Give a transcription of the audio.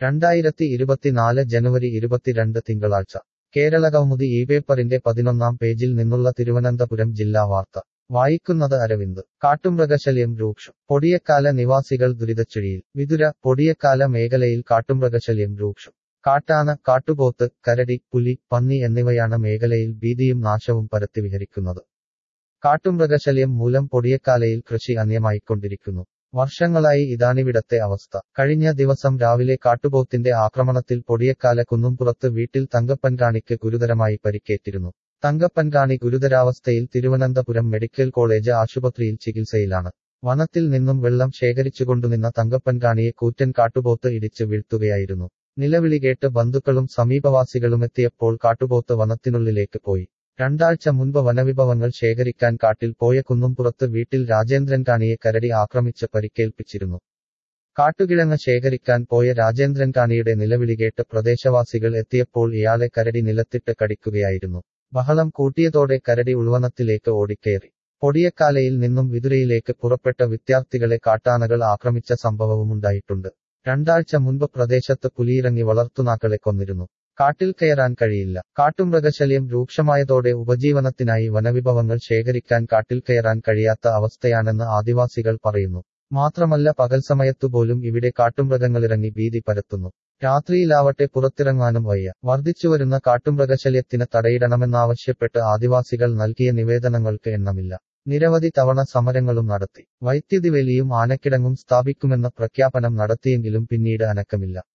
2024 ജനുവരി 22 തിങ്കളാഴ്ച കേരളകൗമുദി പേപ്പറിന്റെ 11-ാം പേജിൽ നിന്നുള്ള തിരുവനന്തപുരം ജില്ലാ വാർത്ത വായിക്കുന്നത് അരവിന്ദ്. കാട്ടുമൃഗശല്യം രൂക്ഷം. പൊടിയക്കാല നിവാസികൾ ദുരിതച്ചുഴിയിൽ. വിതുര. പൊടിയക്കാല മേഖലയിൽ കാട്ടുമൃഗശല്യം രൂക്ഷം. കാട്ടാന, കാട്ടുപോത്ത്, കരടി, പുലി, പന്നി എന്നിവയാണ് മേഖലയിൽ ഭീതിയും നാശവും പരത്തിവിഹരിക്കുന്നത്. കാട്ടുമൃഗശല്യം മൂലം പൊടിയക്കാലയിൽ കൃഷി അന്യമായിക്കൊണ്ടിരിക്കുന്നു. വർഷങ്ങളായി ഇതാണിവിടത്തെ അവസ്ഥ. കഴിഞ്ഞ ദിവസം രാവിലെ കാട്ടുപോത്തിന്റെ ആക്രമണത്തിൽ പൊടിയക്കാല കുന്നുംപുറത്ത് വീട്ടിൽ തങ്കപ്പൻകാണിക്ക് ഗുരുതരമായി പരിക്കേറ്റിരുന്നു. തങ്കപ്പൻകാണി ഗുരുതരാവസ്ഥയിൽ തിരുവനന്തപുരം മെഡിക്കൽ കോളേജ് ആശുപത്രിയിൽ ചികിത്സയിലാണ്. വനത്തിൽ നിന്നും വെള്ളം ശേഖരിച്ചുകൊണ്ടുനിന്ന തങ്കപ്പൻകാണിയെ കൂറ്റൻ കാട്ടുപോത്ത് ഇടിച്ച് വീഴ്ത്തുകയായിരുന്നു. നിലവിളി കേട്ട് ബന്ധുക്കളും സമീപവാസികളുമെത്തിയപ്പോൾ കാട്ടുപോത്ത് വനത്തിനുള്ളിലേക്ക് പോയി. രണ്ടാഴ്ച മുൻപ് വനവിഭവങ്ങൾ ശേഖരിക്കാൻ കാട്ടിൽ പോയ കുന്നുംപുറത്ത് വീട്ടിൽ രാജേന്ദ്രൻകാണിയെ കരടി ആക്രമിച്ച് പരിക്കേൽപ്പിച്ചിരുന്നു. കാട്ടുകിഴങ്ങ് ശേഖരിക്കാൻ പോയ രാജേന്ദ്രൻകാണിയുടെ നിലവിളി കേട്ട് പ്രദേശവാസികൾ എത്തിയപ്പോൾ ഇയാളെ കരടി നിലത്തിട്ട് കടിക്കുകയായിരുന്നു. ബഹളം കൂട്ടിയതോടെ കരടി ഉൾവനത്തിലേക്ക് ഓടിക്കയറി. പൊടിയക്കാലയിൽ നിന്നും വിതുരയിലേക്ക് പുറപ്പെട്ട വിദ്യാർത്ഥികളെ കാട്ടാനകൾ ആക്രമിച്ച സംഭവവുമുണ്ടായിട്ടുണ്ട്. രണ്ടാഴ്ച മുൻപ് പ്രദേശത്ത് പുലിയിറങ്ങി വളർത്തുനാക്കളെ കൊന്നിരുന്നു. കാട്ടിൽ കയറാൻ കഴിയില്ല. കാട്ടുമൃഗശല്യം രൂക്ഷമായതോടെ ഉപജീവനത്തിനായി വനവിഭവങ്ങൾ ശേഖരിക്കാൻ കാട്ടിൽ കയറാൻ കഴിയാത്ത അവസ്ഥയാണെന്ന് ആദിവാസികൾ പറയുന്നു. മാത്രമല്ല പകൽ സമയത്തുപോലും ഇവിടെ കാട്ടുമൃഗങ്ങളിറങ്ങി ഭീതി പരത്തുന്നു. രാത്രിയിലാവട്ടെ പുറത്തിറങ്ങാനും വയ്യ. വർദ്ധിച്ചുവരുന്ന കാട്ടുമൃഗശല്യത്തിന് തടയിടണമെന്നാവശ്യപ്പെട്ട് ആദിവാസികൾ നൽകിയ നിവേദനങ്ങൾക്ക് എണ്ണമില്ല. നിരവധി തവണ സമരങ്ങളും നടത്തി. വൈദ്യുതി വേലിയും ആനക്കിടങ്ങും സ്ഥാപിക്കുമെന്ന പ്രഖ്യാപനം നടത്തിയെങ്കിലും പിന്നീട് അനക്കമില്ല.